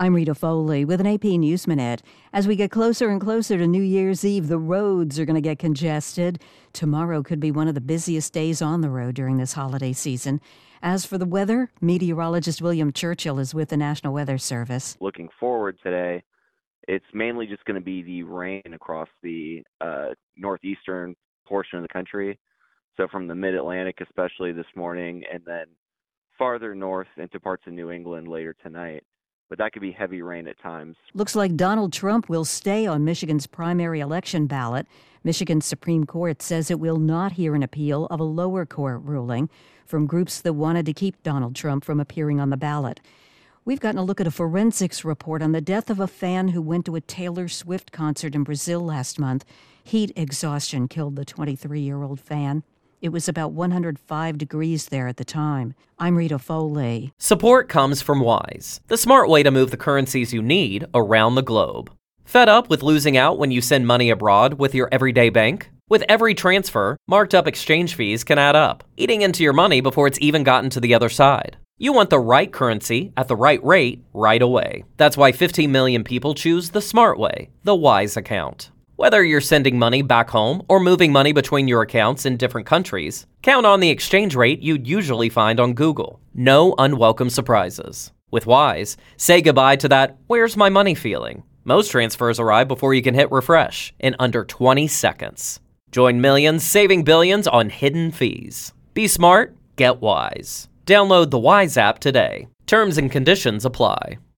I'm Rita Foley with an AP News Minute. As we get closer and closer to New Year's Eve, the roads are going to get congested. Tomorrow could be one of the busiest days on the road during this holiday season. As for the weather, meteorologist William Churchill is with the National Weather Service. Looking forward today, it's mainly just going to be the rain across the northeastern portion of the country. So from the mid-Atlantic, especially this morning, and then farther north into parts of New England later tonight. But that could be heavy rain at times. Looks like Donald Trump will stay on Michigan's primary election ballot. Michigan's Supreme Court says it will not hear an appeal of a lower court ruling from groups that wanted to keep Donald Trump from appearing on the ballot. We've gotten a look at a forensics report on the death of a fan who went to a Taylor Swift concert in Brazil last month. Heat exhaustion killed the 23-year-old fan. It was about 105 degrees there at the time. I'm Rita Foley. Support comes from Wise, the smart way to move the currencies you need around the globe. Fed up with losing out when you send money abroad with your everyday bank? With every transfer, marked up exchange fees can add up, eating into your money before it's even gotten to the other side. You want the right currency at the right rate right away. That's why 15 million people choose the smart way, the Wise account. Whether you're sending money back home or moving money between your accounts in different countries, count on the exchange rate you'd usually find on Google. No unwelcome surprises. With Wise, say goodbye to that "where's my money" feeling. Most transfers arrive before you can hit refresh in under 20 seconds. Join millions saving billions on hidden fees. Be smart, get Wise. Download the Wise app today. Terms and conditions apply.